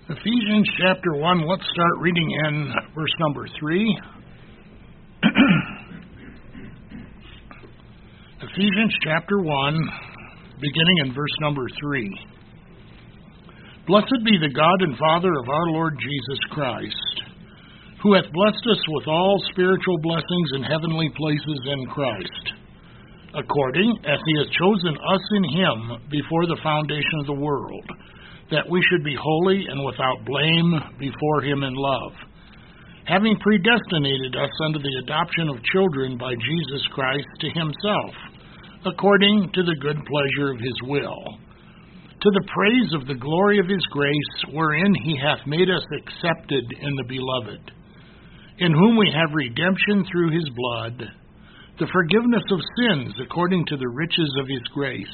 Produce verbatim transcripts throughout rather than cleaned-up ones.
Ephesians chapter one, let's start reading in verse number three. Ephesians chapter one, beginning in verse number three. Blessed be the God and Father of our Lord Jesus Christ, who hath blessed us with all spiritual blessings in heavenly places in Christ, according as he has chosen us in him before the foundation of the world, that we should be holy and without blame before him in love, having predestinated us unto the adoption of children by Jesus Christ to himself, according to the good pleasure of his will, to the praise of the glory of his grace, wherein he hath made us accepted in the beloved, in whom we have redemption through his blood, the forgiveness of sins according to the riches of his grace,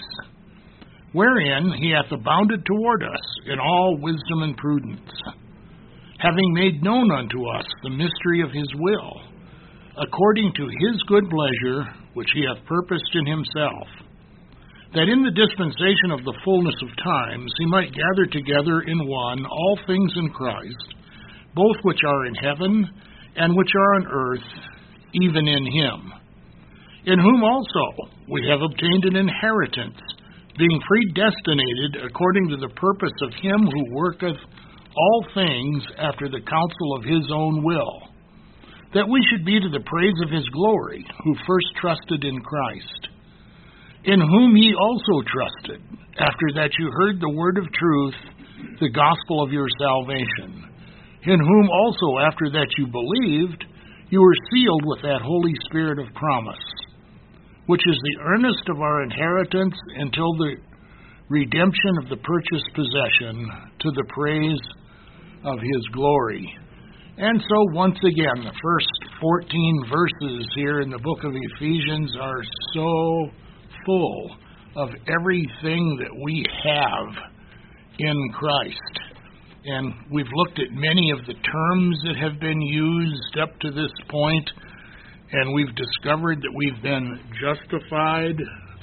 wherein he hath abounded toward us in all wisdom and prudence, having made known unto us the mystery of his will, according to his good pleasure, which he hath purposed in himself, that in the dispensation of the fullness of times he might gather together in one all things in Christ, both which are in heaven and which are on earth, even in him, in whom also we have obtained an inheritance, being predestinated according to the purpose of him who worketh all things after the counsel of his own will, that we should be to the praise of his glory, who first trusted in Christ, in whom ye also trusted, after that you heard the word of truth, the gospel of your salvation, in whom also after that you believed, you were sealed with that Holy Spirit of promise, which is the earnest of our inheritance until the redemption of the purchased possession, to the praise of his glory. And so, once again, the first fourteen verses here in the book of Ephesians are so full of everything that we have in Christ. And we've looked at many of the terms that have been used up to this point, and we've discovered that we've been justified,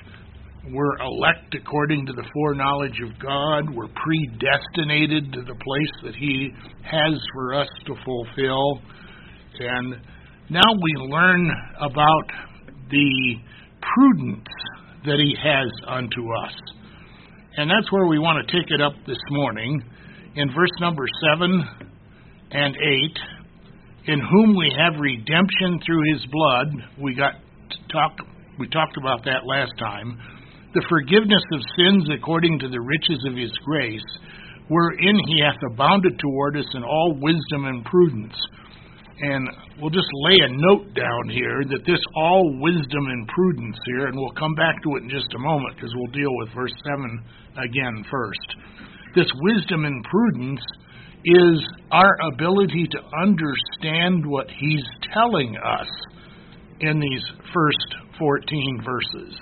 we're elect according to the foreknowledge of God, we're predestinated to the place that he has for us to fulfill, and now we learn about the prudence that he has unto us. And that's where we want to take it up this morning, in verse number seven and eight, in whom we have redemption through his blood. We got to talk, we talked about that last time. The forgiveness of sins according to the riches of his grace, wherein he hath abounded toward us in all wisdom and prudence. And we'll just lay a note down here that this all wisdom and prudence here, and we'll come back to it in just a moment because we'll deal with verse seven again first. This wisdom and prudence is our ability to understand what he's telling us in these first fourteen verses.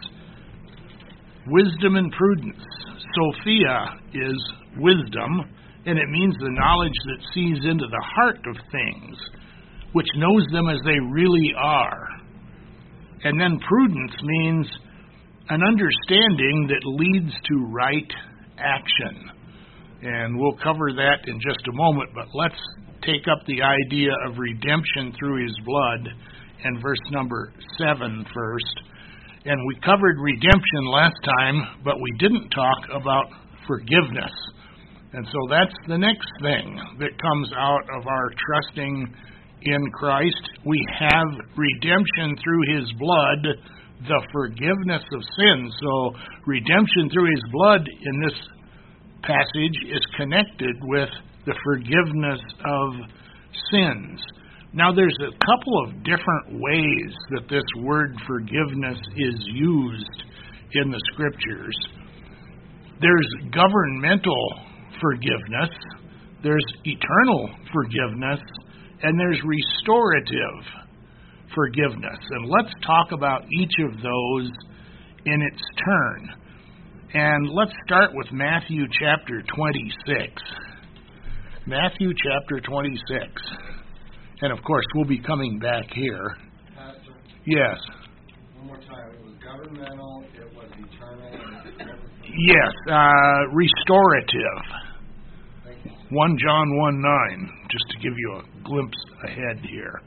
Wisdom and prudence. Sophia is wisdom, and it means the knowledge that sees into the heart of things, which knows them as they really are. And then prudence means an understanding that leads to right action. And we'll cover that in just a moment, but let's take up the idea of redemption through his blood in verse number seven first. And we covered redemption last time, but we didn't talk about forgiveness. And so that's the next thing that comes out of our trusting in Christ. We have redemption through his blood, the forgiveness of sins. So redemption through his blood in this passage is connected with the forgiveness of sins. Now, there's a couple of different ways that this word forgiveness is used in the Scriptures. There's governmental forgiveness, there's eternal forgiveness, and there's restorative forgiveness. And let's talk about each of those in its turn. And let's start with Matthew chapter twenty-six. Matthew chapter twenty-six. And of course, we'll be coming back here. Pastor? Yes. One more time. It was governmental, it was eternal, and it was Yes, uh, restorative. Thank you, sir. First John one nine, just to give you a glimpse ahead here.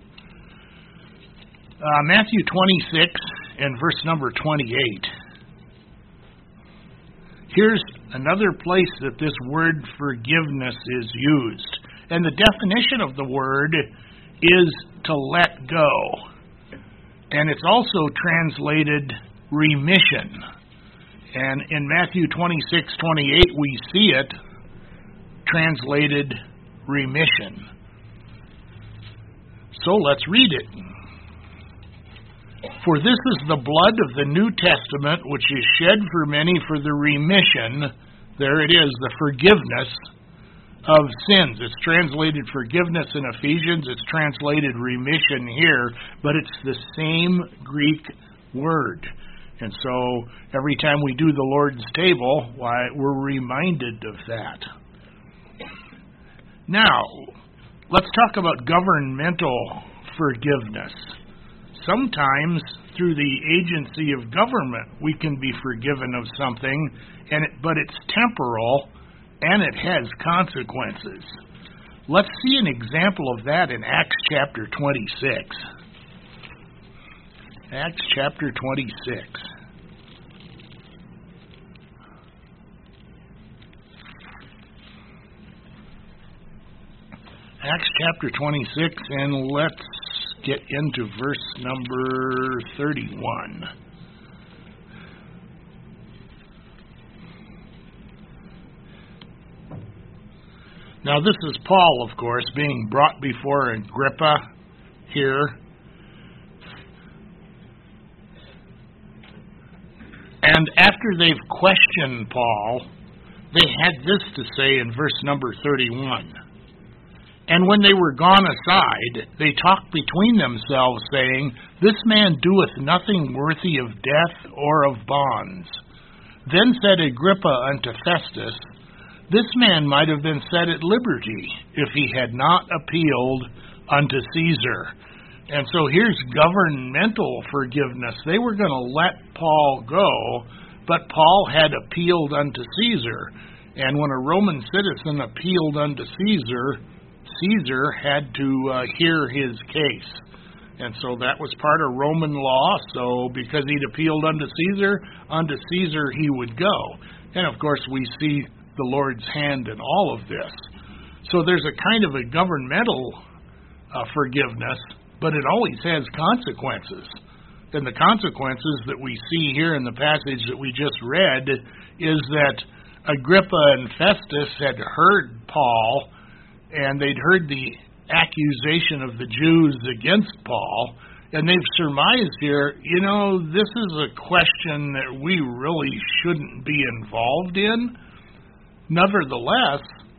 Uh, Matthew twenty-six and verse number twenty-eight. Here's another place that this word forgiveness is used. And the definition of the word is to let go. And it's also translated remission. And in Matthew twenty-six twenty-eight, we see it translated remission. So let's read it. For this is the blood of the New Testament, which is shed for many for the remission, there it is, the forgiveness of sins. It's translated forgiveness in Ephesians, it's translated remission here, but it's the same Greek word. And so every time we do the Lord's table, why, we're reminded of that. Now, let's talk about governmental forgiveness. Sometimes, through the agency of government, we can be forgiven of something, and it, but it's temporal, and it has consequences. Let's see an example of that in Acts chapter twenty-six. Acts chapter twenty-six. Acts chapter twenty-six, and let's get into verse number thirty-one. Now this is Paul, of course, being brought before Agrippa here. And after they've questioned Paul, they had this to say in verse number thirty-one. And when they were gone aside, they talked between themselves, saying, This man doeth nothing worthy of death or of bonds. Then said Agrippa unto Festus, This man might have been set at liberty, if he had not appealed unto Caesar. And so here's governmental forgiveness. They were going to let Paul go, but Paul had appealed unto Caesar. And when a Roman citizen appealed unto Caesar, Caesar had to uh, hear his case. And so that was part of Roman law. So because he'd appealed unto Caesar, unto Caesar he would go. And of course we see the Lord's hand in all of this. So there's a kind of a governmental uh, forgiveness, but it always has consequences. And the consequences that we see here in the passage that we just read is that Agrippa and Festus had heard Paul, and they'd heard the accusation of the Jews against Paul, and they've surmised here, you know, this is a question that we really shouldn't be involved in. Nevertheless,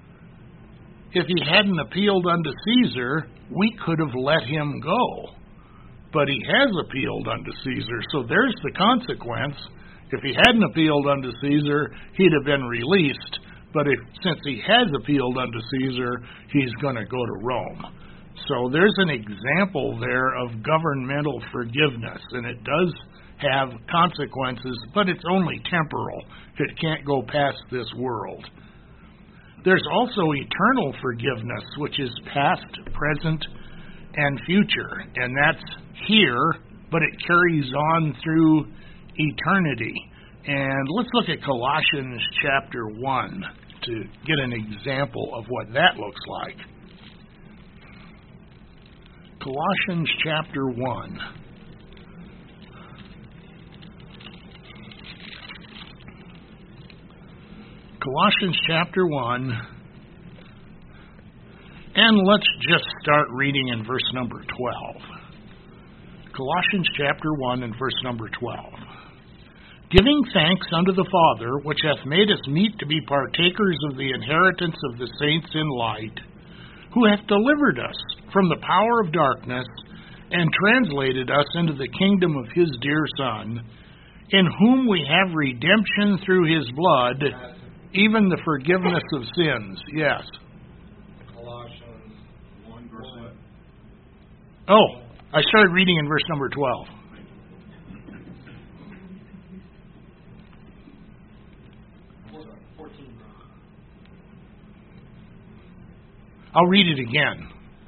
if he hadn't appealed unto Caesar, we could have let him go. But he has appealed unto Caesar, so there's the consequence. If he hadn't appealed unto Caesar, he'd have been released. But if, since he has appealed unto Caesar, he's going to go to Rome. So there's an example there of governmental forgiveness, and it does have consequences, but it's only temporal. It can't go past this world. There's also eternal forgiveness, which is past, present, and future. And that's here, but it carries on through eternity. And let's look at Colossians chapter one to get an example of what that looks like. Colossians chapter one. Colossians chapter one. And let's just start reading in verse number twelve. Colossians chapter one and verse number twelve. Giving thanks unto the Father, which hath made us meet to be partakers of the inheritance of the saints in light, who hath delivered us from the power of darkness, and translated us into the kingdom of his dear Son, in whom we have redemption through his blood, even the forgiveness of sins. Yes. Colossians one, verse one. Oh, I started reading in verse number twelve. I'll read it again.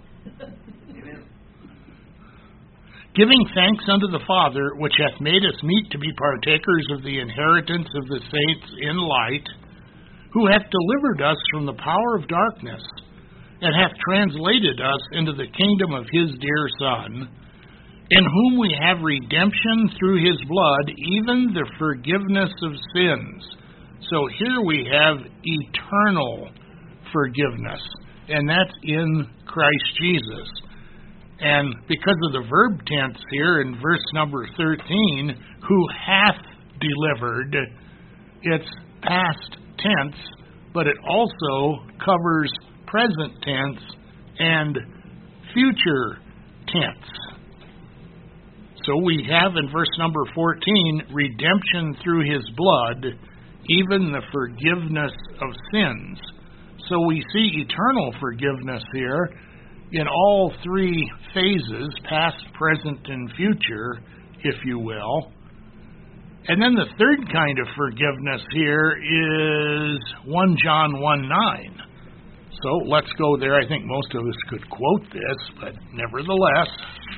Giving thanks unto the Father, which hath made us meet to be partakers of the inheritance of the saints in light, who hath delivered us from the power of darkness, and hath translated us into the kingdom of his dear Son, in whom we have redemption through his blood, even the forgiveness of sins. So here we have eternal forgiveness, and that's in Christ Jesus. And because of the verb tense here in verse number thirteen, who hath delivered, it's past tense, but it also covers present tense and future tense. So we have in verse number fourteen, redemption through his blood, even the forgiveness of sins. So we see eternal forgiveness here in all three phases, past, present, and future, if you will. And then the third kind of forgiveness here is First John one nine. So let's go there. I think most of us could quote this, but nevertheless.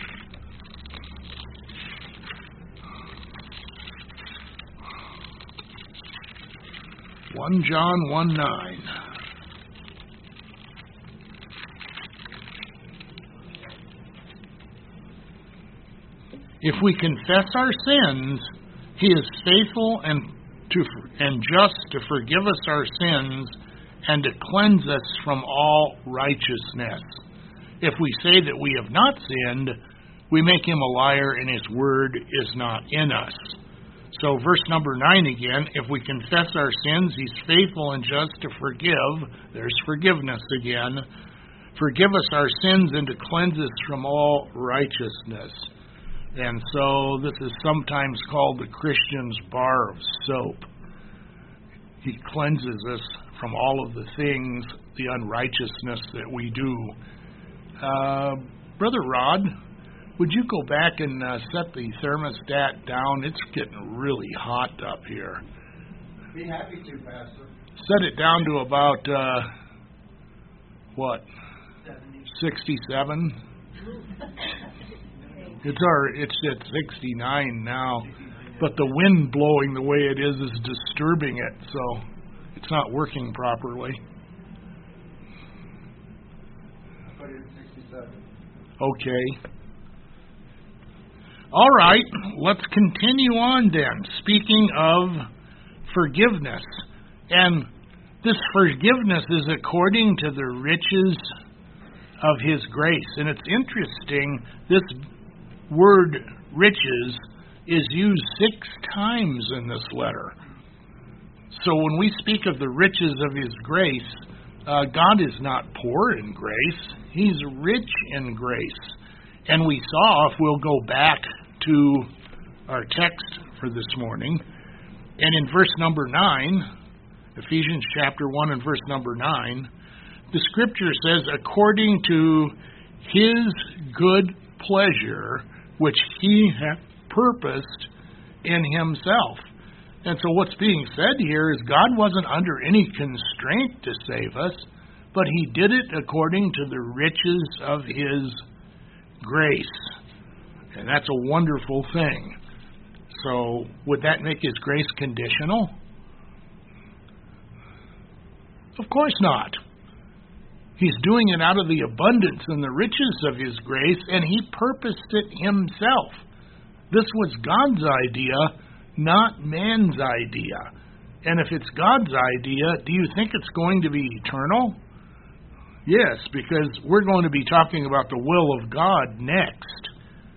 First John one nine. If we confess our sins, he is faithful and to and just to forgive us our sins and to cleanse us from all righteousness. If we say that we have not sinned, we make him a liar, and his word is not in us. So verse number nine again, if we confess our sins, he's faithful and just to forgive. There's forgiveness again. Forgive us our sins and to cleanse us from all righteousness. And so this is sometimes called the Christian's bar of soap. He cleanses us from all of the things, the unrighteousness that we do. Uh, Brother Rod, would you go back and uh, set the thermostat down? It's getting really hot up here. Be happy to, Pastor. Set it down to about, uh, what, sixty-seven? It's our, it's at sixty-nine now, but the wind blowing the way it is is disturbing it, so it's not working properly. I put it at sixty-seven. Okay. All right, let's continue on then. Speaking of forgiveness, and this forgiveness is according to the riches of his grace. And it's interesting, this word riches is used six times in this letter. So when we speak of the riches of his grace, uh, God is not poor in grace. He's rich in grace. And we saw, if we'll go back to our text for this morning, and in verse number nine, Ephesians chapter one and verse number nine, the scripture says, according to his good pleasure, which he hath purposed in himself. And so what's being said here is God wasn't under any constraint to save us, but he did it according to the riches of his grace. And that's a wonderful thing. So would that make his grace conditional? Of course not. He's doing it out of the abundance and the riches of his grace, and he purposed it himself. This was God's idea, not man's idea. And if it's God's idea, do you think it's going to be eternal? Yes, because we're going to be talking about the will of God next.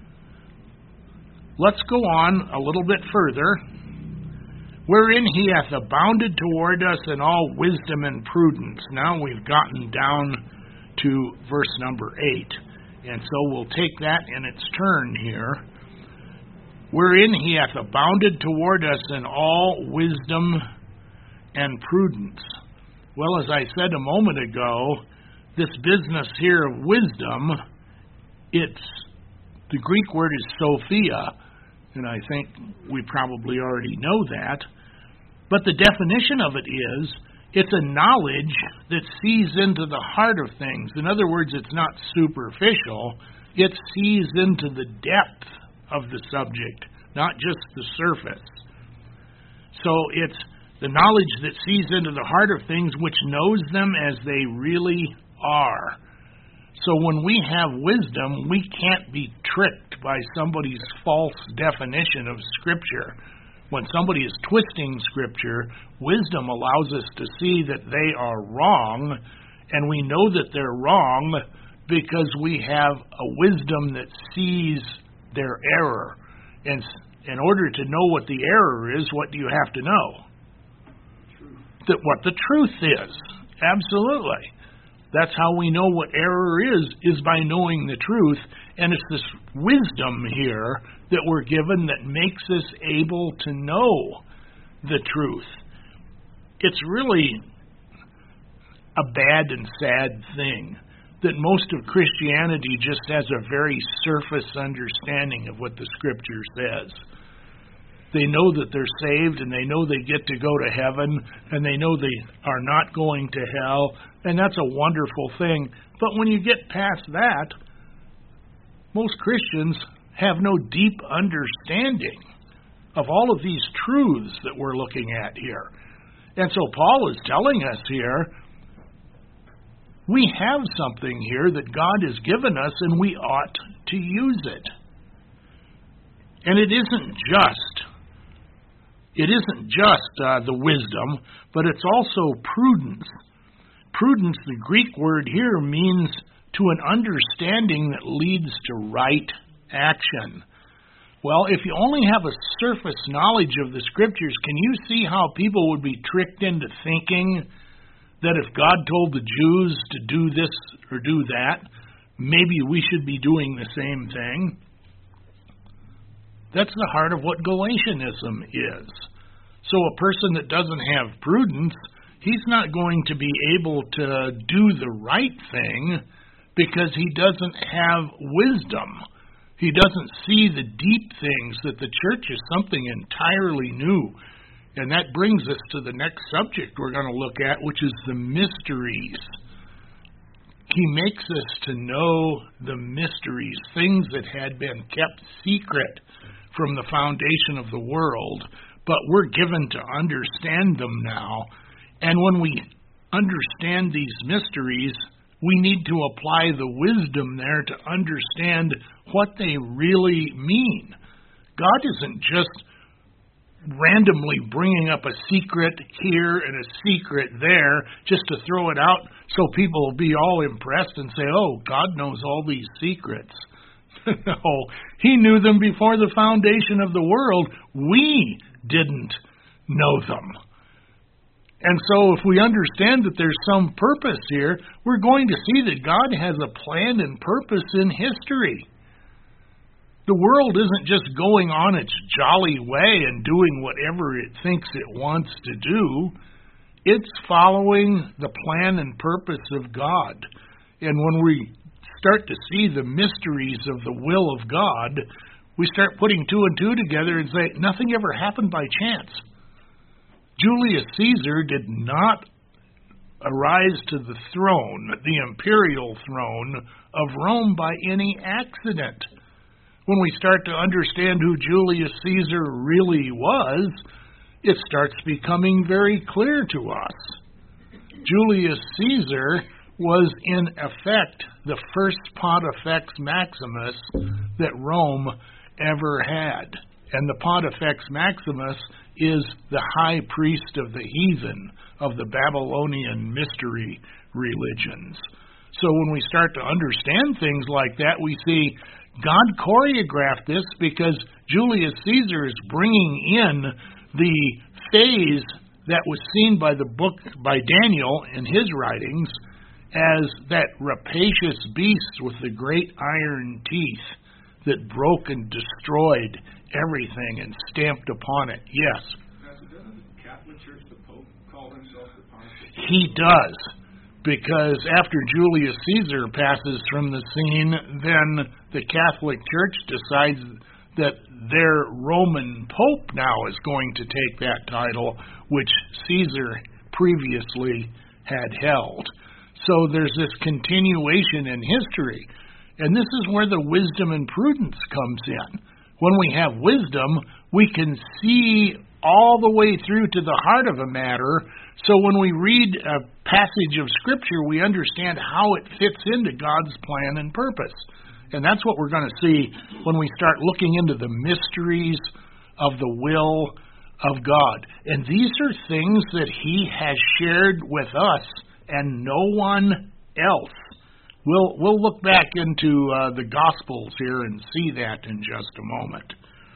Let's go on a little bit further. Wherein he hath abounded toward us in all wisdom and prudence. Now we've gotten down to verse number eight. And so we'll take that in its turn here. Wherein he hath abounded toward us in all wisdom and prudence. Well, as I said a moment ago, this business here of wisdom, it's, the Greek word is Sophia, and I think we probably already know that. But the definition of it is, It's a knowledge that sees into the heart of things. In other words, it's not superficial. It sees into the depth of the subject, not just the surface. So it's the knowledge that sees into the heart of things, which knows them as they really are. So when we have wisdom, we can't be tricked by somebody's false definition of Scripture. When somebody is twisting Scripture, wisdom allows us to see that they are wrong, and we know that they're wrong because we have a wisdom that sees their error. And in order to know what the error is, what do you have to know? Truth. That what the truth is. Absolutely. That's how we know what error is, is by knowing the truth. And it's this wisdom here that we're given that makes us able to know the truth. It's really a bad and sad thing that most of Christianity just has a very surface understanding of what the Scripture says. They know that they're saved, and they know they get to go to heaven, and they know they are not going to hell, and that's a wonderful thing. But when you get past that, most Christians have no deep understanding of all of these truths that we're looking at here. And so Paul is telling us here, we have something here that God has given us, and we ought to use it. And it isn't just It isn't just uh, the wisdom, but it's also prudence. Prudence, the Greek word here, means to an understanding that leads to right action. Well, if you only have a surface knowledge of the Scriptures, can you see how people would be tricked into thinking that if God told the Jews to do this or do that, maybe we should be doing the same thing? That's the heart of what Galatianism is. So a person that doesn't have prudence, he's not going to be able to do the right thing because he doesn't have wisdom. He doesn't see the deep things, that the church is something entirely new. And that brings us to the next subject we're going to look at, which is the mysteries. He makes us to know the mysteries, things that had been kept secret from the foundation of the world, but we're given to understand them now. And when we understand these mysteries, we need to apply the wisdom there to understand what they really mean. God isn't just randomly bringing up a secret here and a secret there just to throw it out so people will be all impressed and say, oh, God knows all these secrets. No, He knew them before the foundation of the world. We didn't know them. And so if we understand that there's some purpose here, we're going to see that God has a plan and purpose in history. The world isn't just going on its jolly way and doing whatever it thinks it wants to do. It's following the plan and purpose of God. And when we start to see the mysteries of the will of God, we start putting two and two together and say, nothing ever happened by chance. Julius Caesar did not arise to the throne, the imperial throne of Rome, by any accident. When we start to understand who Julius Caesar really was, it starts becoming very clear to us. Julius Caesar was in effect the first Pontifex Maximus that Rome ever had. And the Pontifex Maximus is the high priest of the heathen, of the Babylonian mystery religions. So when we start to understand things like that, we see God choreographed this because Julius Caesar is bringing in the phase that was seen by the book by Daniel in his writings as that rapacious beast with the great iron teeth that broke and destroyed everything and stamped upon it. Yes? Doesn't the Catholic Church, the Pope, call himself the Pontifex? He does, because after Julius Caesar passes from the scene, then the Catholic Church decides that their Roman Pope now is going to take that title, which Caesar previously had held. So there's this continuation in history. And this is where the wisdom and prudence comes in. When we have wisdom, we can see all the way through to the heart of a matter. So when we read a passage of Scripture, we understand how it fits into God's plan and purpose. And that's what we're going to see when we start looking into the mysteries of the will of God. And these are things that He has shared with us and no one else. We'll we'll look back into uh, the Gospels here and see that in just a moment.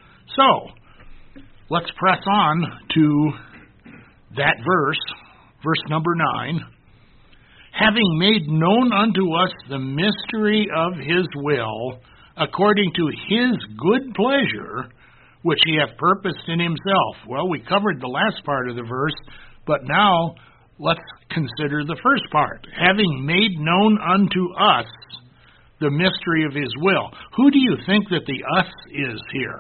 So, let's press on to that verse, verse number nine. Having made known unto us the mystery of His will, according to His good pleasure, which He hath purposed in Himself. Well, we covered the last part of the verse, but now let's consider the first part. Having made known unto us the mystery of His will. Who do you think that the us is here?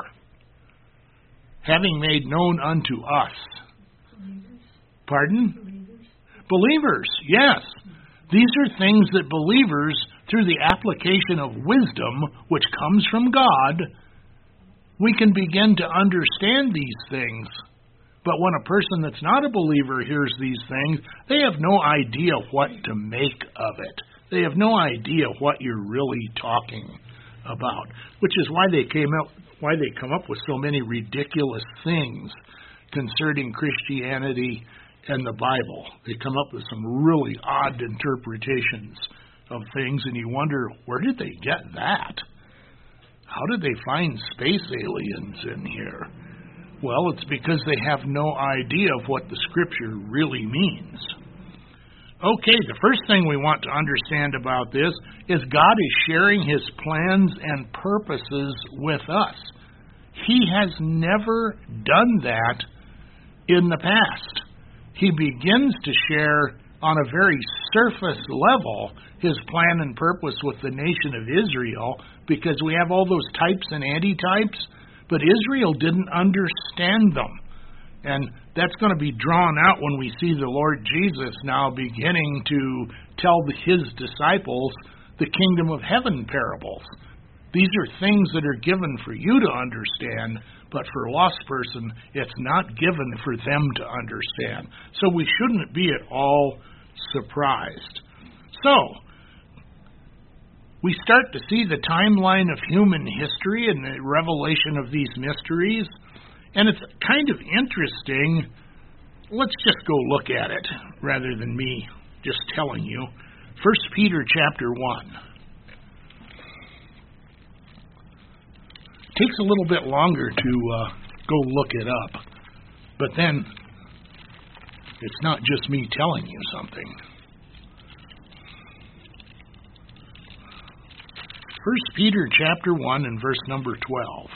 Having made known unto us. Believers. Pardon? Believers. Believers, yes. These are things that believers, through the application of wisdom, which comes from God, we can begin to understand these things. But when a person that's not a believer hears these things, they have no idea what to make of it. They have no idea what you're really talking about, which is why they came up, why they come up with so many ridiculous things concerning Christianity and the Bible. They come up with some really odd interpretations of things, and you wonder, where did they get that? How did they find space aliens in here? Well, it's because they have no idea of what the Scripture really means. Okay, the first thing we want to understand about this is God is sharing His plans and purposes with us. He has never done that in the past. He begins to share on a very surface level His plan and purpose with the nation of Israel, because we have all those types and antitypes. But Israel didn't understand them. And that's going to be drawn out when we see the Lord Jesus now beginning to tell His disciples the kingdom of heaven parables. These are things that are given for you to understand, but for a lost person, it's not given for them to understand. So we shouldn't be at all surprised. So, we start to see the timeline of human history and the revelation of these mysteries, and it's kind of interesting. Let's just go look at it rather than me just telling you. First Peter chapter one. It takes a little bit longer to uh, go look it up, but then it's not just me telling you something. First Peter chapter one and verse number twelve.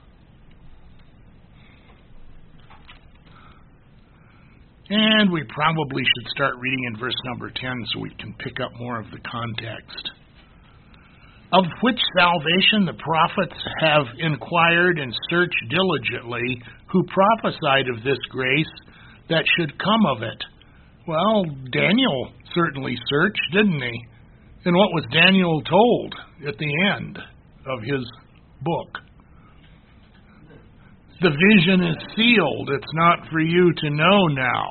And we probably should start reading in verse number ten so we can pick up more of the context. Of which salvation the prophets have inquired and searched diligently, who prophesied of this grace that should come of it. Well, Daniel certainly searched, didn't he? And what was Daniel told at the end of his book? The vision is sealed. It's not for you to know now.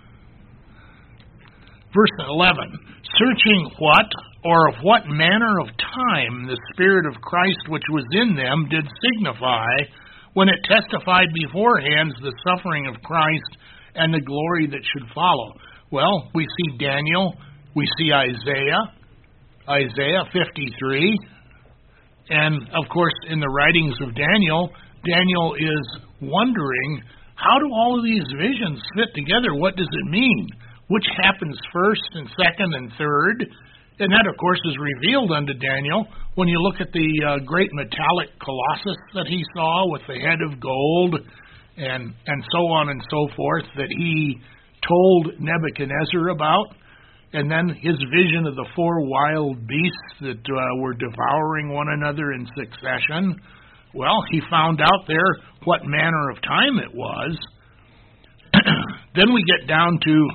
Verse eleven. Searching what or of what manner of time the Spirit of Christ which was in them did signify, when it testified beforehand the suffering of Christ and the glory that should follow. Well, we see Daniel, we see Isaiah, Isaiah fifty-three, and of course in the writings of Daniel, Daniel is wondering, how do all of these visions fit together? What does it mean? Which happens first and second and third? And that, of course, is revealed unto Daniel when you look at the uh, great metallic colossus that he saw with the head of gold and, and so on and so forth that he told Nebuchadnezzar about. And then his vision of the four wild beasts that uh, were devouring one another in succession. Well, he found out there what manner of time it was. Then we get down to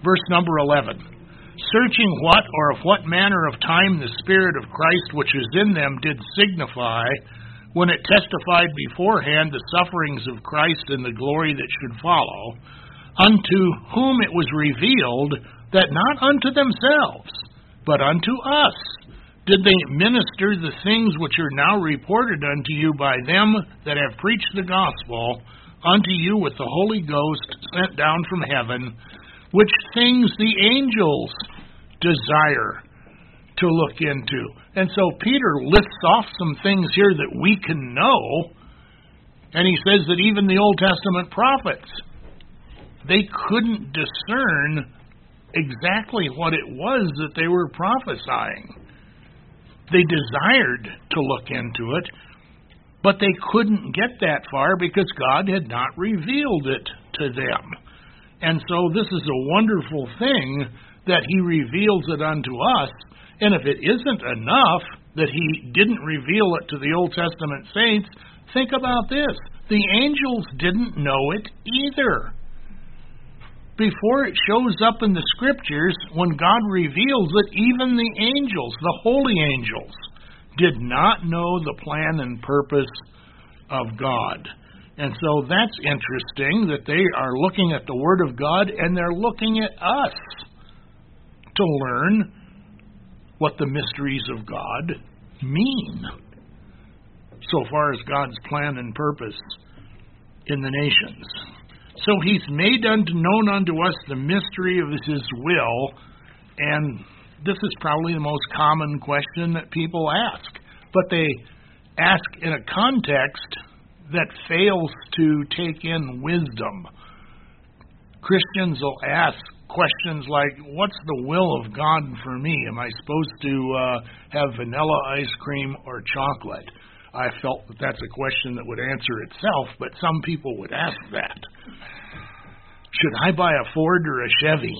Verse number eleven. Searching what or of what manner of time the Spirit of Christ which is in them did signify, when it testified beforehand the sufferings of Christ and the glory that should follow, unto whom it was revealed that not unto themselves, but unto us, did they minister the things which are now reported unto you by them that have preached the gospel unto you with the Holy Ghost sent down from heaven, which things the angels desire to look into. And so Peter lists off some things here that we can know, and he says that even the Old Testament prophets, they couldn't discern exactly what it was that they were prophesying. They desired to look into it, but they couldn't get that far because God had not revealed it to them. And so this is a wonderful thing that he reveals it unto us. And if it isn't enough that he didn't reveal it to the Old Testament saints, think about this. The angels didn't know it either. Before it shows up in the Scriptures, when God reveals it, even the angels, the holy angels, did not know the plan and purpose of God. And so that's interesting that they are looking at the Word of God and they're looking at us to learn what the mysteries of God mean so far as God's plan and purpose in the nations. So he's made unto known unto us the mystery of his will, and this is probably the most common question that people ask, but they ask in a context that fails to take in wisdom. Christians will ask questions like, what's the will of God for me? Am I supposed to uh, have vanilla ice cream or chocolate? I felt that that's a question that would answer itself, but some people would ask that. Should I buy a Ford or a Chevy?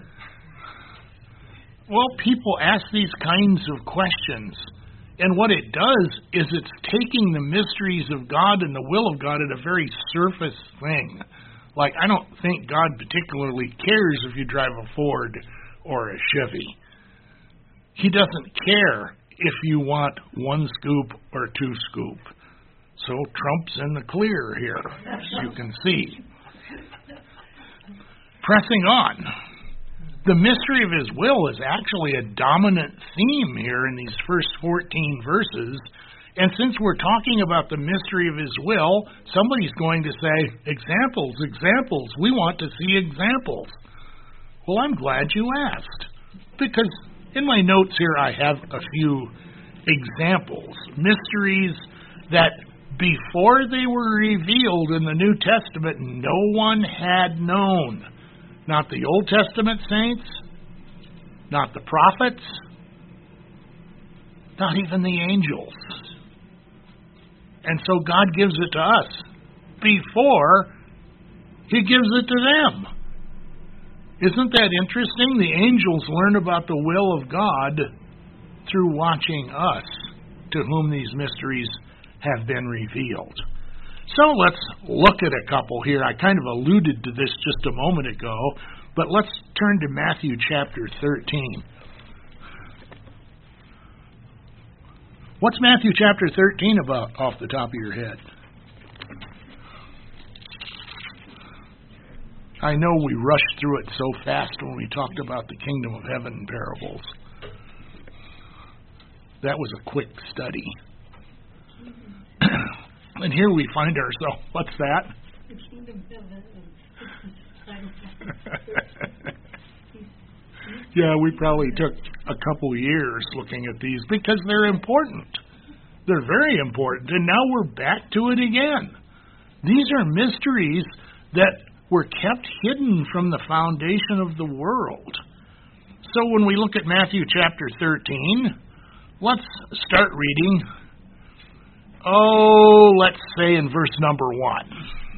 Well, people ask these kinds of questions, and what it does is it's taking the mysteries of God and the will of God at a very surface thing. Like, I don't think God particularly cares if you drive a Ford or a Chevy. He doesn't care if you want one scoop or two scoop. So Trump's in the clear here, as you can see. Pressing on. The mystery of his will is actually a dominant theme here in these first fourteen verses. And since we're talking about the mystery of his will, somebody's going to say, examples, examples. We want to see examples. Well, I'm glad you asked, because in my notes here I have a few examples, mysteries that before they were revealed in the New Testament, no one had known. Not the Old Testament saints, not the prophets, not even the angels. And so God gives it to us before he gives it to them. Isn't that interesting? The angels learn about the will of God through watching us, to whom these mysteries have been revealed. So let's look at a couple here. I kind of alluded to this just a moment ago, but let's turn to Matthew chapter thirteen. What's Matthew chapter thirteen about off the top of your head? I know we rushed through it so fast when we talked about the kingdom of heaven parables. That was a quick study. And here we find ourselves. What's that? The kingdom of heaven. Yeah, we probably took a couple years looking at these because they're important. They're very important. And now we're back to it again. These are mysteries that were kept hidden from the foundation of the world. So when we look at Matthew chapter thirteen, let's start reading. Oh, let's say in verse number one.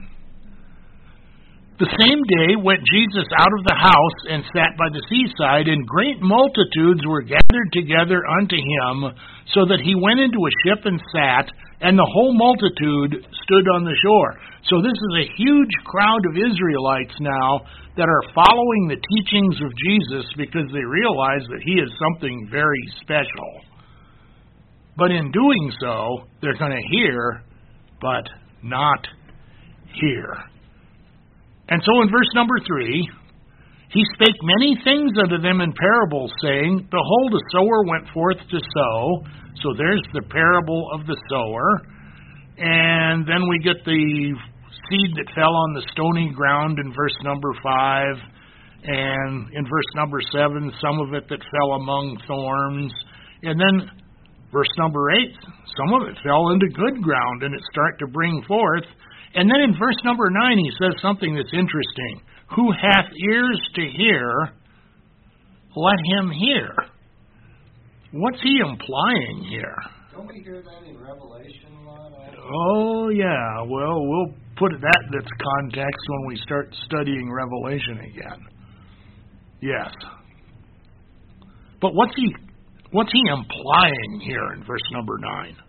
The same day went Jesus out of the house and sat by the seaside, and great multitudes were gathered together unto him, so that he went into a ship and sat, and the whole multitude stood on the shore. So this is a huge crowd of Israelites now that are following the teachings of Jesus because they realize that he is something very special. But in doing so, they're going to hear, but not hear. And so in verse number three, he spake many things unto them in parables, saying, Behold, a sower went forth to sow. So there's the parable of the sower. And then we get the seed that fell on the stony ground in verse number five. And in verse number seven, some of it that fell among thorns. And then verse number eight, some of it fell into good ground, and it started to bring forth. And then in verse number nine, he says something that's interesting. Who hath ears to hear, let him hear. What's he implying here? Don't we hear that in Revelation a lot? Oh, yeah. Well, we'll put that in its context when we start studying Revelation again. Yes. But what's he what's he implying here in verse number nine?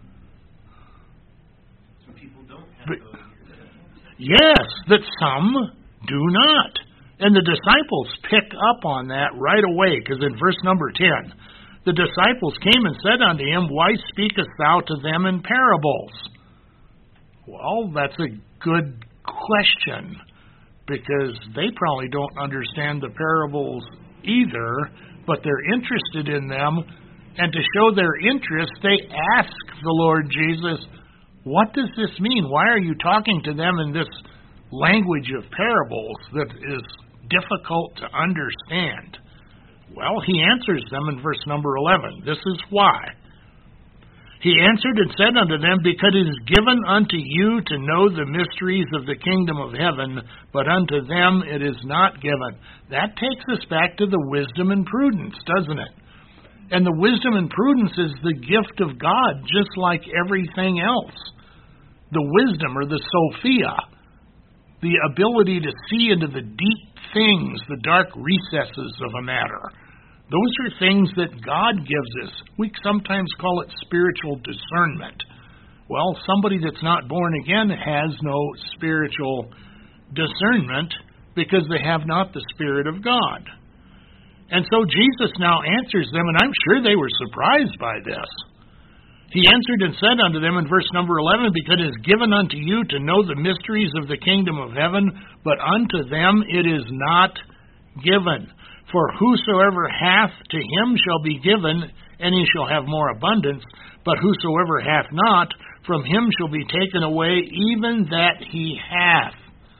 Some people don't have But, those. yes, that some do not. And the disciples pick up on that right away, because in verse number ten, the disciples came and said unto him, Why speakest thou to them in parables? Well, that's a good question, because they probably don't understand the parables either, but they're interested in them, and to show their interest, they ask the Lord Jesus, what does this mean? Why are you talking to them in this language of parables that is difficult to understand? Well, he answers them in verse number eleven. This is why. He answered and said unto them, Because it is given unto you to know the mysteries of the kingdom of heaven, but unto them it is not given. That takes us back to the wisdom and prudence, doesn't it? And the wisdom and prudence is the gift of God, just like everything else. The wisdom, or the Sophia, the ability to see into the deep things, the dark recesses of a matter. Those are things that God gives us. We sometimes call it spiritual discernment. Well, somebody that's not born again has no spiritual discernment because they have not the Spirit of God. And so Jesus now answers them, and I'm sure they were surprised by this. He answered and said unto them in verse number eleven, Because it is given unto you to know the mysteries of the kingdom of heaven, but unto them it is not given. For whosoever hath, to him shall be given, and he shall have more abundance. But whosoever hath not, from him shall be taken away even that he hath.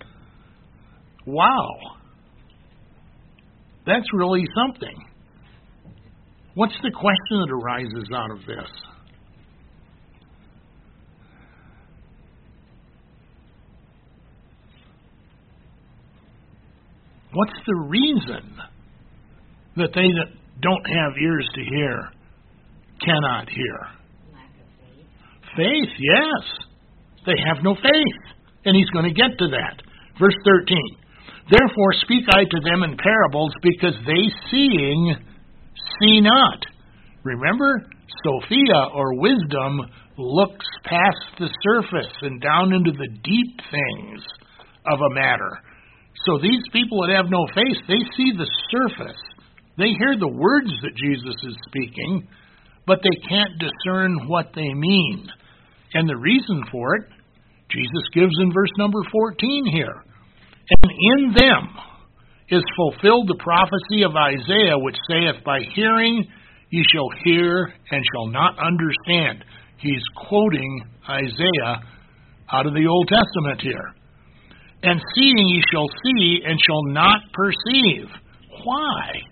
Wow. That's really something. What's the question that arises out of this? What's the reason that they that don't have ears to hear cannot hear? Lack of faith. Faith, yes. They have no faith. And he's going to get to that. Verse thirteen. Therefore speak I to them in parables, because they seeing see not. Remember, Sophia, or wisdom, looks past the surface and down into the deep things of a matter. So these people that have no faith, they see the surface. They hear the words that Jesus is speaking, but they can't discern what they mean. And the reason for it, Jesus gives in verse number fourteen here. And in them is fulfilled the prophecy of Isaiah, which saith, By hearing ye shall hear and shall not understand. He's quoting Isaiah out of the Old Testament here. And seeing ye shall see and shall not perceive. Why?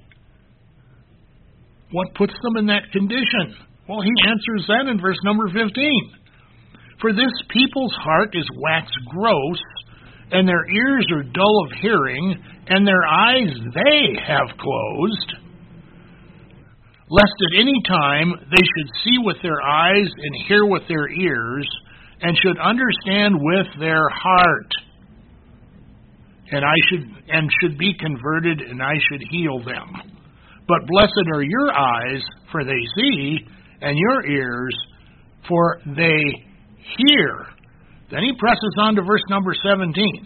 What puts them in that condition? Well, he answers that in verse number fifteen. For this people's heart is waxed gross, and their ears are dull of hearing, and their eyes they have closed, lest at any time they should see with their eyes and hear with their ears, and should understand with their heart, and I should and should be converted, and I should heal them. But blessed are your eyes, for they see, and your ears, for they hear. Then he presses on to verse number seventeen.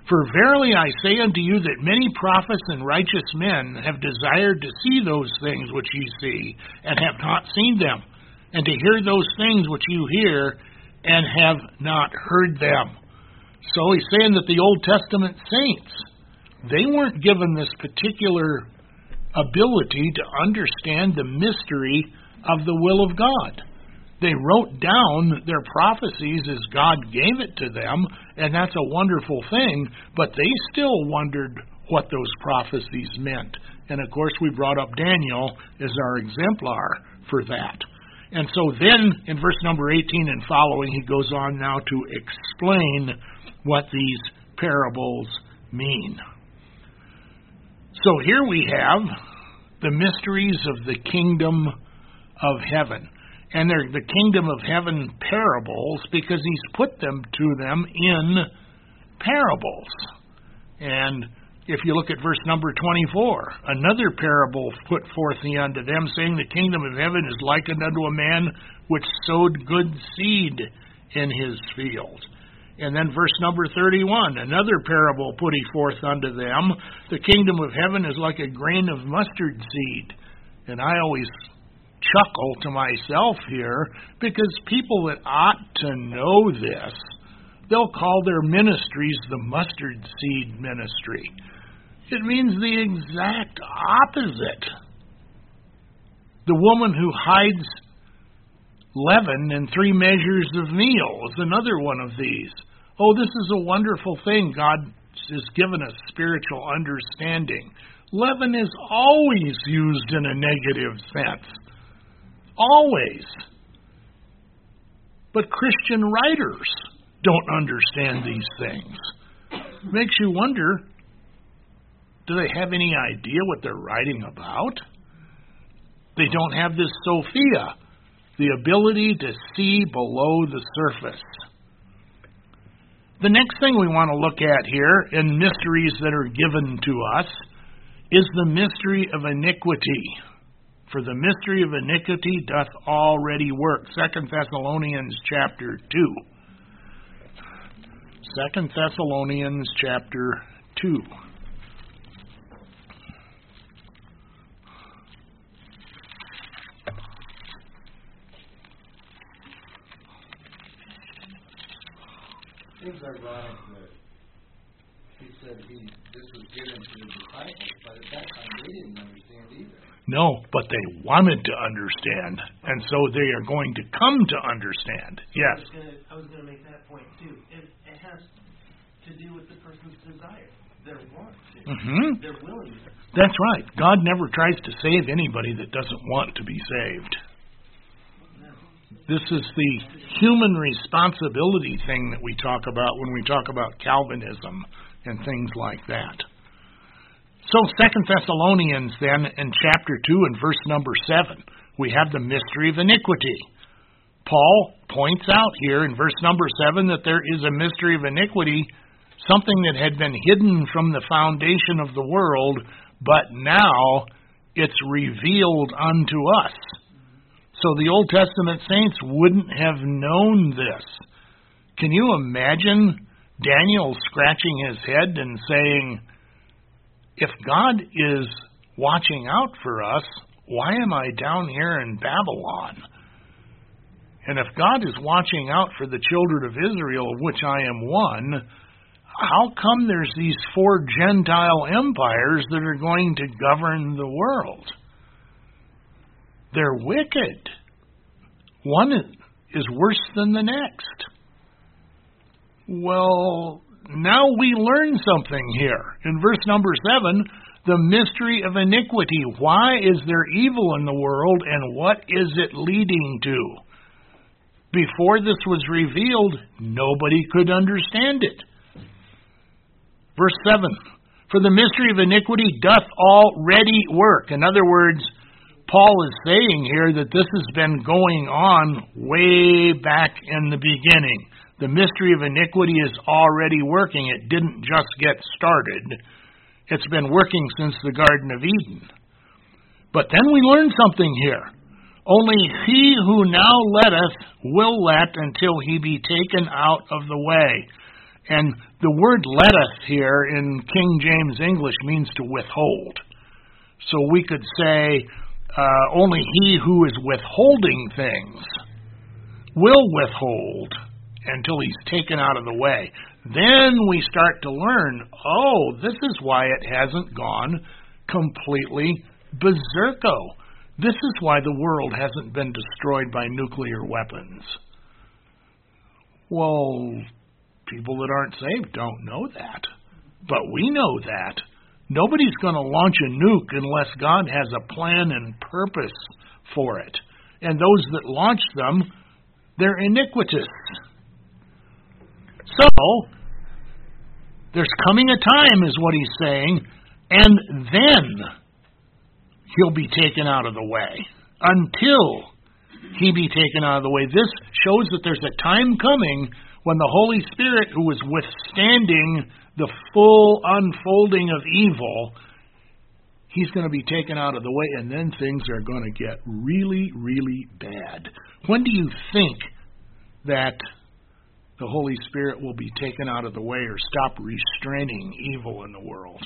For verily I say unto you that many prophets and righteous men have desired to see those things which ye see, and have not seen them, and to hear those things which you hear, and have not heard them. So he's saying that the Old Testament saints, they weren't given this particular ability to understand the mystery of the will of God. They wrote down their prophecies as God gave it to them, and that's a wonderful thing, but they still wondered what those prophecies meant. And of course we brought up Daniel as our exemplar for that. And so then in verse number eighteen and following, he goes on now to explain what these parables mean. So here we have the mysteries of the kingdom of heaven. And they're the kingdom of heaven parables because he's put them to them in parables. And if you look at verse number twenty-four, another parable put forth he unto them, saying, the kingdom of heaven is likened unto a man which sowed good seed in his field. And then verse number thirty-one, another parable put he forth unto them, the kingdom of heaven is like a grain of mustard seed. And I always chuckle to myself here, because people that ought to know this, they'll call their ministries the mustard seed ministry. It means the exact opposite. The woman who hides leaven in three measures of meal is another one of these. Oh, this is a wonderful thing. God has given us spiritual understanding. Leaven is always used in a negative sense. Always. But Christian writers don't understand these things. It makes you wonder, do they have any idea what they're writing about? They don't have this Sophia, the ability to see below the surface. The next thing we want to look at here in mysteries that are given to us is the mystery of iniquity. For the mystery of iniquity doth already work. Second Thessalonians chapter two. Second Thessalonians chapter two. Seems ironic that he said he this was given to the disciples, but at that time they didn't understand either. No, but they wanted to understand, and so they are going to come to understand. Yes. I was going to make that point too. It, it has to do with the person's desire, their want to, mm-hmm. their willingness. That's right. God never tries to save anybody that doesn't want to be saved. No. This is the human responsibility thing that we talk about when we talk about Calvinism and things like that. So Second Thessalonians then in chapter two and verse number seven, we have the mystery of iniquity. Paul points out here in verse number seven that there is a mystery of iniquity, something that had been hidden from the foundation of the world, but now it's revealed unto us. So the Old Testament saints wouldn't have known this. Can you imagine Daniel scratching his head and saying, if God is watching out for us, why am I down here in Babylon? And if God is watching out for the children of Israel, of which I am one, how come there's these four Gentile empires that are going to govern the world? They're wicked. One is worse than the next. Well, now we learn something here. In verse number seven, the mystery of iniquity. Why is there evil in the world, and what is it leading to? Before this was revealed, nobody could understand it. Verse seven, for the mystery of iniquity doth already work. In other words, Paul is saying here that this has been going on way back in the beginning. The mystery of iniquity is already working. It didn't just get started. It's been working since the Garden of Eden. But then we learn something here. Only he who now letteth will let until he be taken out of the way. And the word letteth here in King James English means to withhold. So we could say, uh, only he who is withholding things will withhold until he's taken out of the way. Then we start to learn, oh, this is why it hasn't gone completely berserko. This is why the world hasn't been destroyed by nuclear weapons. Well, people that aren't saved don't know that. But we know that. Nobody's going to launch a nuke unless God has a plan and purpose for it. And those that launch them, they're iniquitous. So, there's coming a time, is what he's saying, and then he'll be taken out of the way. Until he be taken out of the way. This shows that there's a time coming when the Holy Spirit, who is withstanding the full unfolding of evil, he's going to be taken out of the way, and then things are going to get really, really bad. When do you think that the Holy Spirit will be taken out of the way or stop restraining evil in the world?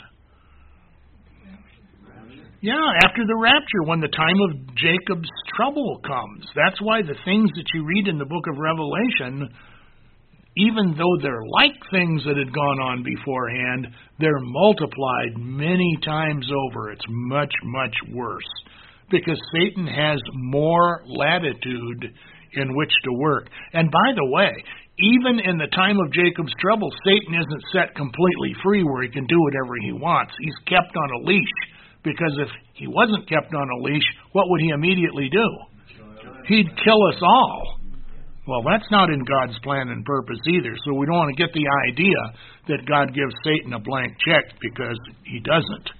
Yeah, after the rapture, when the time of Jacob's trouble comes. That's why the things that you read in the book of Revelation, even though they're like things that had gone on beforehand, they're multiplied many times over. It's much, much worse. Because Satan has more latitude in which to work. And by the way, even in the time of Jacob's trouble, Satan isn't set completely free where he can do whatever he wants. He's kept on a leash. Because if he wasn't kept on a leash, what would he immediately do? He'd kill us all. Well, that's not in God's plan and purpose either. So we don't want to get the idea that God gives Satan a blank check, because he doesn't.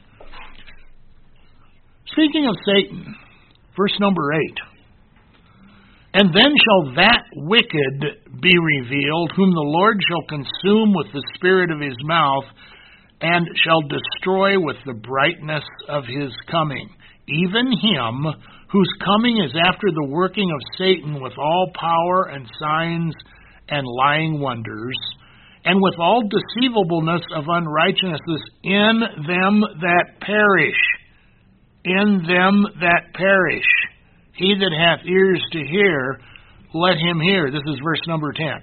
Speaking of Satan, verse number eight. And then shall that wicked be revealed, whom the Lord shall consume with the spirit of his mouth, and shall destroy with the brightness of his coming, even him whose coming is after the working of Satan with all power and signs and lying wonders, and with all deceivableness of unrighteousness in them that perish. In them that perish. He that hath ears to hear, let him hear. This is verse number ten.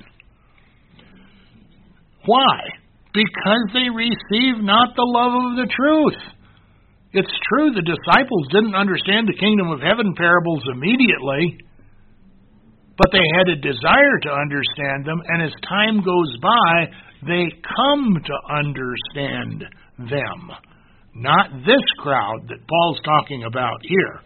Why? Because they receive not the love of the truth. It's true the disciples didn't understand the kingdom of heaven parables immediately, but they had a desire to understand them, and as time goes by, they come to understand them. Not this crowd that Paul's talking about here.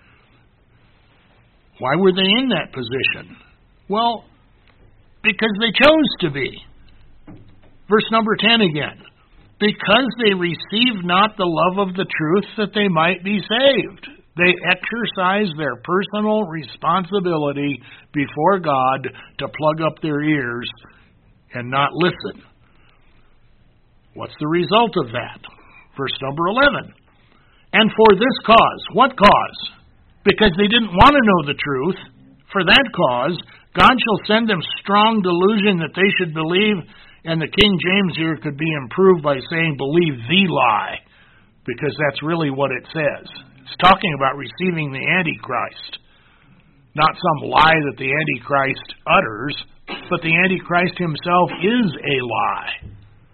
Why were they in that position? Well, because they chose to be. Verse number ten again. Because they receive not the love of the truth that they might be saved. They exercise their personal responsibility before God to plug up their ears and not listen. What's the result of that? Verse number eleven. And for this cause. What cause? Because they didn't want to know the truth. For that cause, God shall send them strong delusion that they should believe. And the King James here could be improved by saying, believe the lie, because that's really what it says. It's talking about receiving the Antichrist, not some lie that the Antichrist utters, but the Antichrist himself is a lie.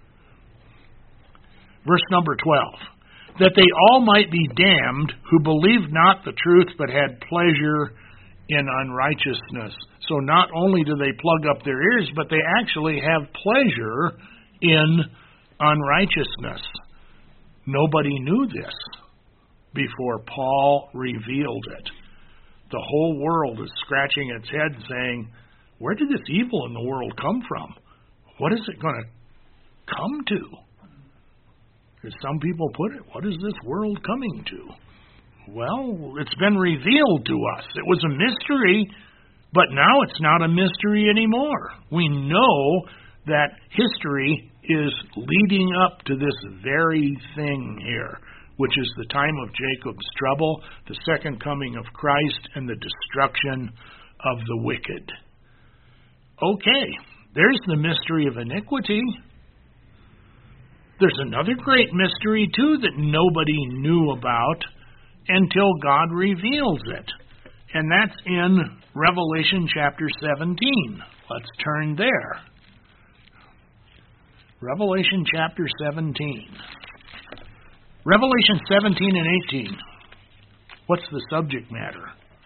Verse number twelve, that they all might be damned who believed not the truth, but had pleasure in unrighteousness. So not only do they plug up their ears, but they actually have pleasure in unrighteousness. Nobody knew this before Paul revealed it. The whole world is scratching its head saying, where did this evil in the world come from? What is it going to come to? As some people put it, what is this world coming to? Well, it's been revealed to us. It was a mystery, but now it's not a mystery anymore. We know that history is leading up to this very thing here, which is the time of Jacob's trouble, the second coming of Christ, and the destruction of the wicked. Okay, there's the mystery of iniquity. There's another great mystery, too, that nobody knew about until God reveals it. And that's in Revelation chapter seventeen. Let's turn there. Revelation chapter seventeen. Revelation seventeen and eighteen. What's the subject matter?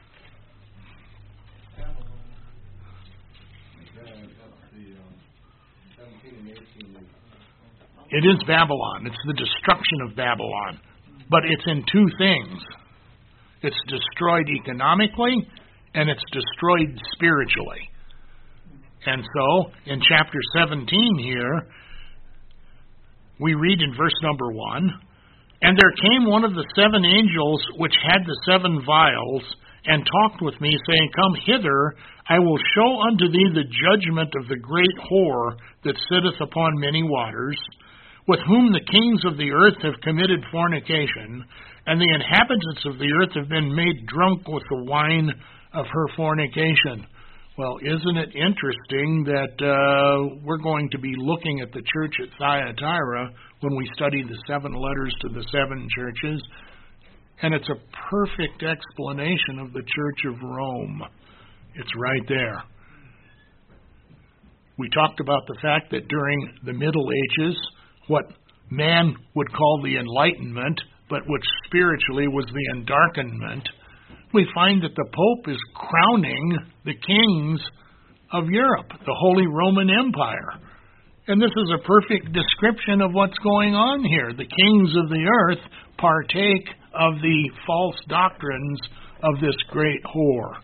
It is Babylon. It's the destruction of Babylon. But it's in two things. It's destroyed economically, and it's destroyed spiritually. And so, in chapter seventeen here, we read in verse number one, "And there came one of the seven angels which had the seven vials, and talked with me, saying, Come hither, I will show unto thee the judgment of the great whore that sitteth upon many waters, with whom the kings of the earth have committed fornication, and the inhabitants of the earth have been made drunk with the wine of her fornication." Well, isn't it interesting that uh, we're going to be looking at the church at Thyatira when we study the seven letters to the seven churches, and it's a perfect explanation of the Church of Rome. It's right there. We talked about the fact that during the Middle Ages, what man would call the Enlightenment, but which spiritually was the Endarkenment, we find that the Pope is crowning the kings of Europe, the Holy Roman Empire. And this is a perfect description of what's going on here. The kings of the earth partake of the false doctrines of this great whore.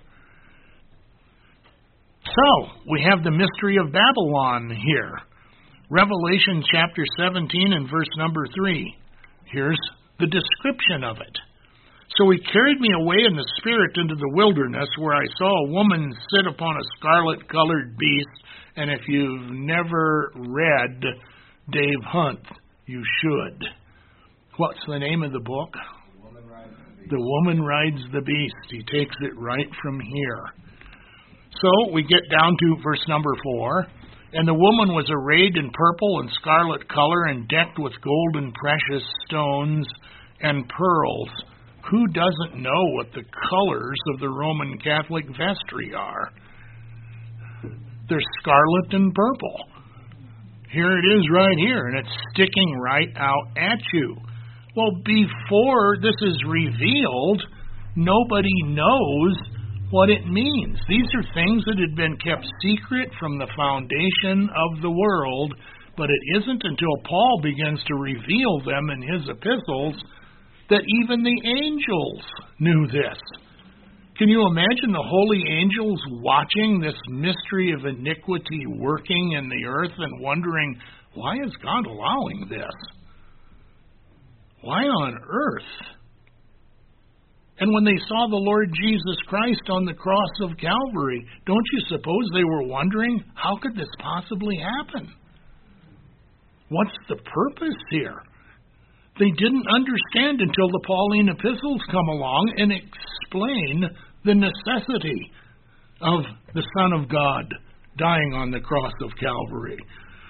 So, we have the mystery of Babylon here. Revelation chapter seventeen and verse number three. Here's the description of it. "So he carried me away in the Spirit into the wilderness, where I saw a woman sit upon a scarlet-colored beast." And if you've never read Dave Hunt, you should. What's the name of the book? The Woman Rides the Beast. The Woman Rides the Beast. He takes it right from here. So we get down to verse number four. "And the woman was arrayed in purple and scarlet color, and decked with gold and precious stones and pearls." Who doesn't know what the colors of the Roman Catholic vestry are? They're scarlet and purple. Here it is right here, and it's sticking right out at you. Well, before this is revealed, nobody knows what it means. These are things that had been kept secret from the foundation of the world, but it isn't until Paul begins to reveal them in his epistles that even the angels knew this. Can you imagine the holy angels watching this mystery of iniquity working in the earth and wondering, why is God allowing this? Why on earth? And when they saw the Lord Jesus Christ on the cross of Calvary, don't you suppose they were wondering, how could this possibly happen? What's the purpose here? They didn't understand until the Pauline epistles come along and explain the necessity of the Son of God dying on the cross of Calvary.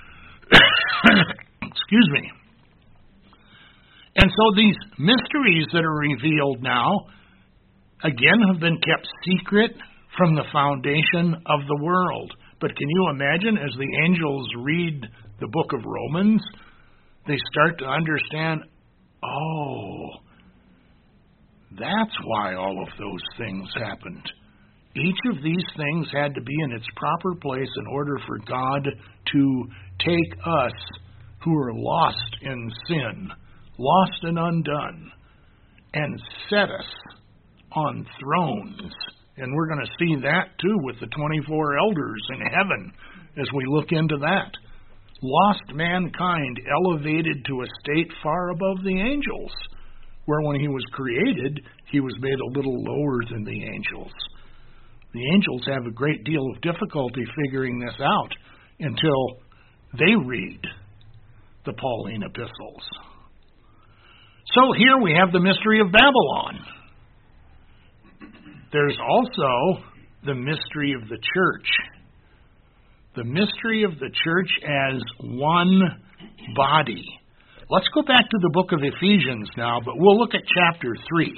Excuse me. And so these mysteries that are revealed now, again, have been kept secret from the foundation of the world. But can you imagine, as the angels read the book of Romans, they start to understand, oh, that's why all of those things happened. Each of these things had to be in its proper place in order for God to take us who are lost in sin, lost and undone, and set us on thrones. And we're going to see that too with the twenty-four elders in heaven as we look into that. Lost mankind elevated to a state far above the angels, where when he was created, he was made a little lower than the angels. The angels have a great deal of difficulty figuring this out until they read the Pauline epistles. So here we have the mystery of Babylon. There's also the mystery of the church. The mystery of the church as one body. Let's go back to the book of Ephesians now, but we'll look at chapter three.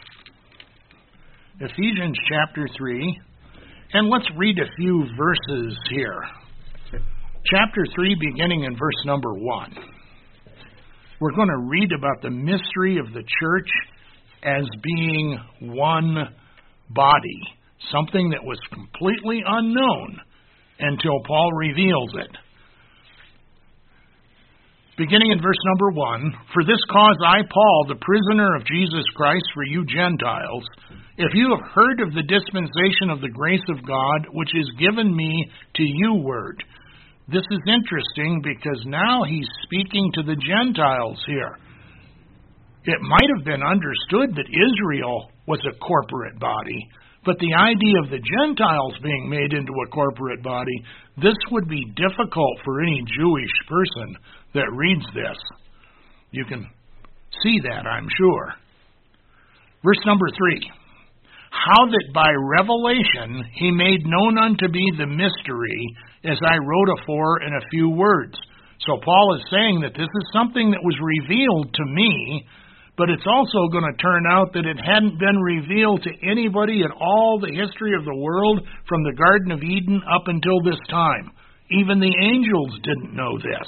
Ephesians chapter three, and let's read a few verses here. Chapter three, beginning in verse number one. We're going to read about the mystery of the church as being one body, something that was completely unknown until Paul reveals it. Beginning in verse number one, "For this cause I, Paul, the prisoner of Jesus Christ for you Gentiles, if you have heard of the dispensation of the grace of God, which is given me to you word." This is interesting because now he's speaking to the Gentiles here. It might have been understood that Israel was a corporate body, but the idea of the Gentiles being made into a corporate body, this would be difficult for any Jewish person that reads this. You can see that, I'm sure. Verse number three. "How that by revelation he made known unto me the mystery, as I wrote afore in a few words." So Paul is saying that this is something that was revealed to me, but it's also going to turn out that it hadn't been revealed to anybody in all the history of the world from the Garden of Eden up until this time. Even the angels didn't know this.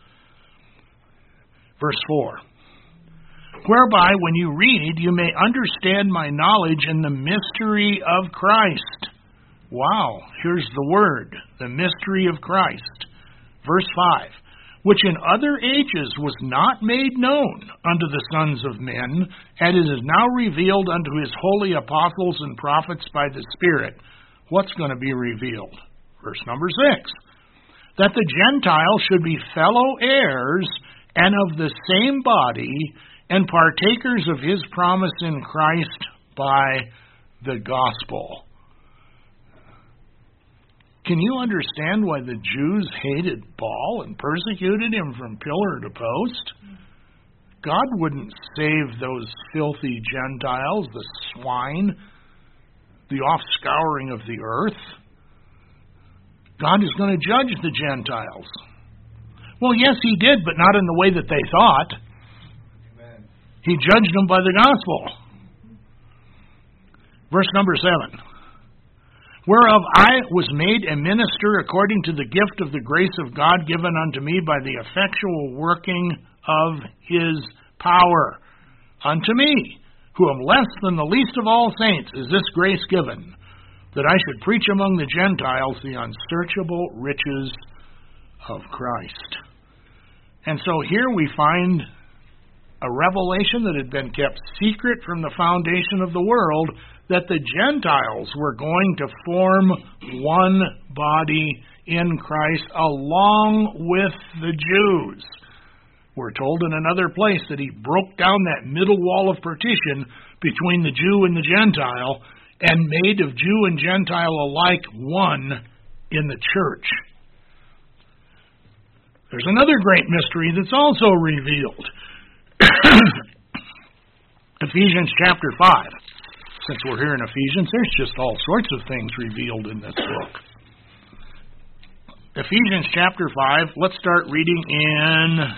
Verse four. "Whereby, when you read, you may understand my knowledge in the mystery of Christ." Wow, here's the word, the mystery of Christ. Verse five. "Which in other ages was not made known unto the sons of men, and it is now revealed unto his holy apostles and prophets by the Spirit." What's going to be revealed? Verse number six. "That the Gentiles should be fellow heirs and of the same body, and partakers of his promise in Christ by the gospel." Can you understand why the Jews hated Paul and persecuted him from pillar to post? God wouldn't save those filthy Gentiles, the swine, the offscouring of the earth. God is going to judge the Gentiles. Well, yes, he did, but not in the way that they thought. He judged them by the gospel. Verse number seven. "Whereof I was made a minister according to the gift of the grace of God given unto me by the effectual working of his power. Unto me, who am less than the least of all saints, is this grace given, that I should preach among the Gentiles the unsearchable riches of Christ." And so here we find a revelation that had been kept secret from the foundation of the world, that the Gentiles were going to form one body in Christ along with the Jews. We're told in another place that he broke down that middle wall of partition between the Jew and the Gentile and made of Jew and Gentile alike one in the church. There's another great mystery that's also revealed. Ephesians chapter five. Since we're here in Ephesians, there's just all sorts of things revealed in this book. Ephesians chapter five, let's start reading in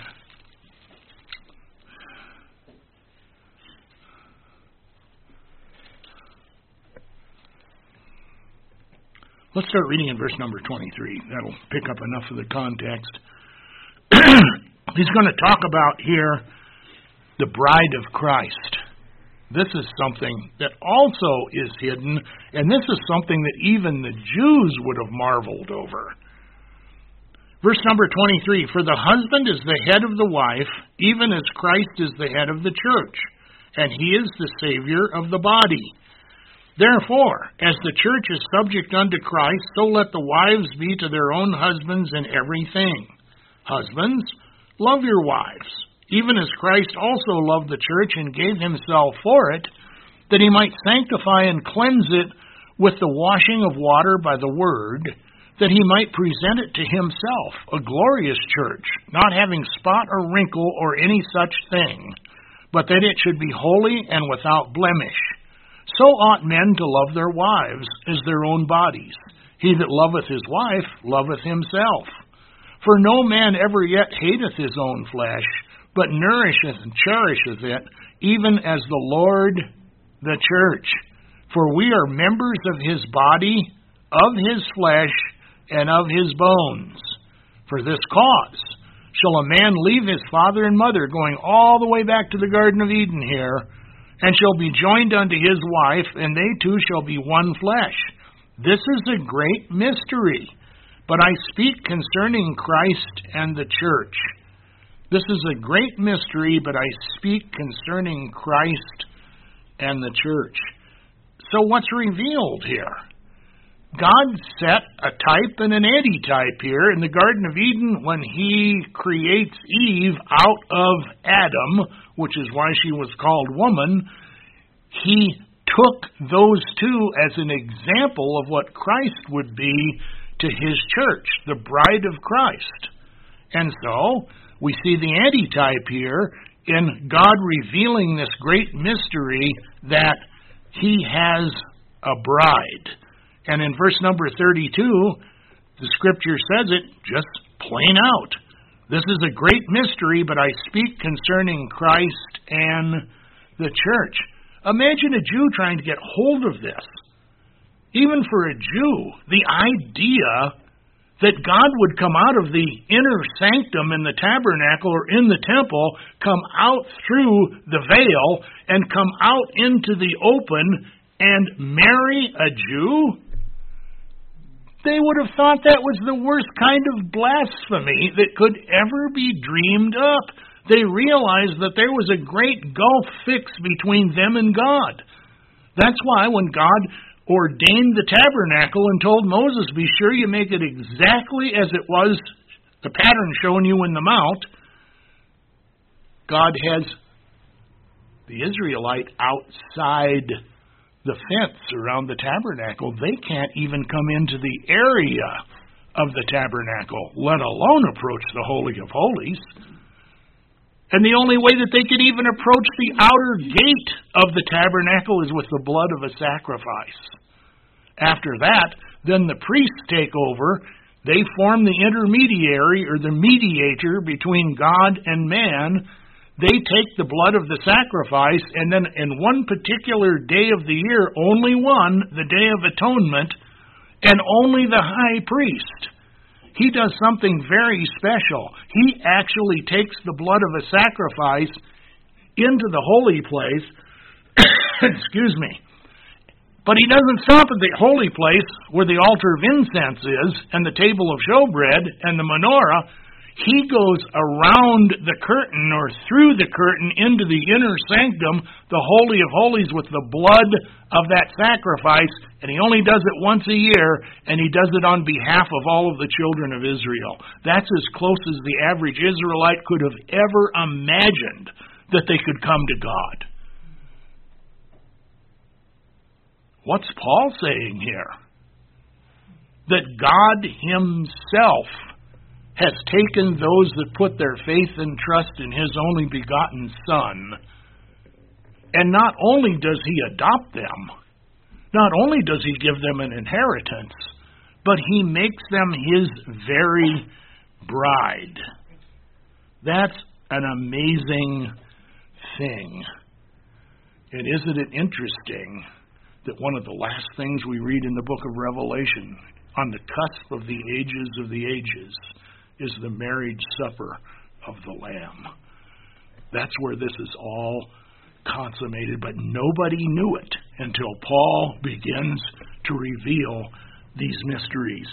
Let's start reading in verse number twenty-three. That'll pick up enough of the context. He's going to talk about here the bride of Christ. This is something that also is hidden, and this is something that even the Jews would have marveled over. Verse number twenty-three, "For the husband is the head of the wife, even as Christ is the head of the church, and he is the Savior of the body. Therefore, as the church is subject unto Christ, so let the wives be to their own husbands in everything. Husbands, love your wives, even as Christ also loved the church and gave himself for it, that he might sanctify and cleanse it with the washing of water by the word, that he might present it to himself, a glorious church, not having spot or wrinkle or any such thing, but that it should be holy and without blemish. So ought men to love their wives as their own bodies. He that loveth his wife loveth himself. For no man ever yet hateth his own flesh, but nourisheth and cherisheth it, even as the Lord the church. For we are members of his body, of his flesh, and of his bones. For this cause shall a man leave his father and mother, going all the way back to the Garden of Eden here, and shall be joined unto his wife, and they two shall be one flesh. This is a great mystery, but I speak concerning Christ and the church. This is a great mystery, but I speak concerning Christ and the church. So what's revealed here? God set a type and an antitype here in the Garden of Eden when he creates Eve out of Adam, which is why she was called woman. He took those two as an example of what Christ would be to his church, the bride of Christ. And so we see the antitype here in God revealing this great mystery that he has a bride. And in verse number thirty-two, the scripture says it just plain out. This is a great mystery, but I speak concerning Christ and the church. Imagine a Jew trying to get hold of this. Even for a Jew, the idea that God would come out of the inner sanctum in the tabernacle or in the temple, come out through the veil, and come out into the open and marry a Jew, they would have thought that was the worst kind of blasphemy that could ever be dreamed up. They realized that there was a great gulf fixed between them and God. That's why when God ordained the tabernacle and told Moses, be sure you make it exactly as it was, the pattern shown you in the mount, God has the Israelite outside the fence around the tabernacle. They can't even come into the area of the tabernacle, let alone approach the Holy of Holies. And the only way that they could even approach the outer gate of the tabernacle is with the blood of a sacrifice. After that, then the priests take over. They form the intermediary or the mediator between God and man. They take the blood of the sacrifice, and then in one particular day of the year, only one, the Day of Atonement, and only the high priest, he does something very special. He actually takes the blood of a sacrifice into the holy place, excuse me, but he doesn't stop at the holy place where the altar of incense is, and the table of showbread, and the menorah. He goes around the curtain or through the curtain into the inner sanctum, the Holy of Holies, with the blood of that sacrifice, and he only does it once a year, and he does it on behalf of all of the children of Israel. That's as close as the average Israelite could have ever imagined that they could come to God. What's Paul saying here? That God himself has taken those that put their faith and trust in his only begotten Son, and not only does he adopt them, not only does he give them an inheritance, but he makes them his very bride. That's an amazing thing. And isn't it interesting that one of the last things we read in the book of Revelation, on the cusp of the ages of the ages, is the marriage supper of the Lamb. That's where this is all consummated, but nobody knew it until Paul begins to reveal these mysteries.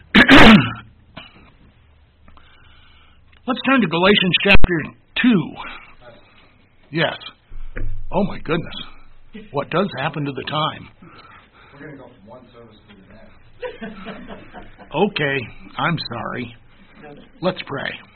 Let's turn to Galatians chapter two. Yes. Oh my goodness. What does happen to the time? We're going to go from one service to the next. Okay, I'm sorry. Let's pray.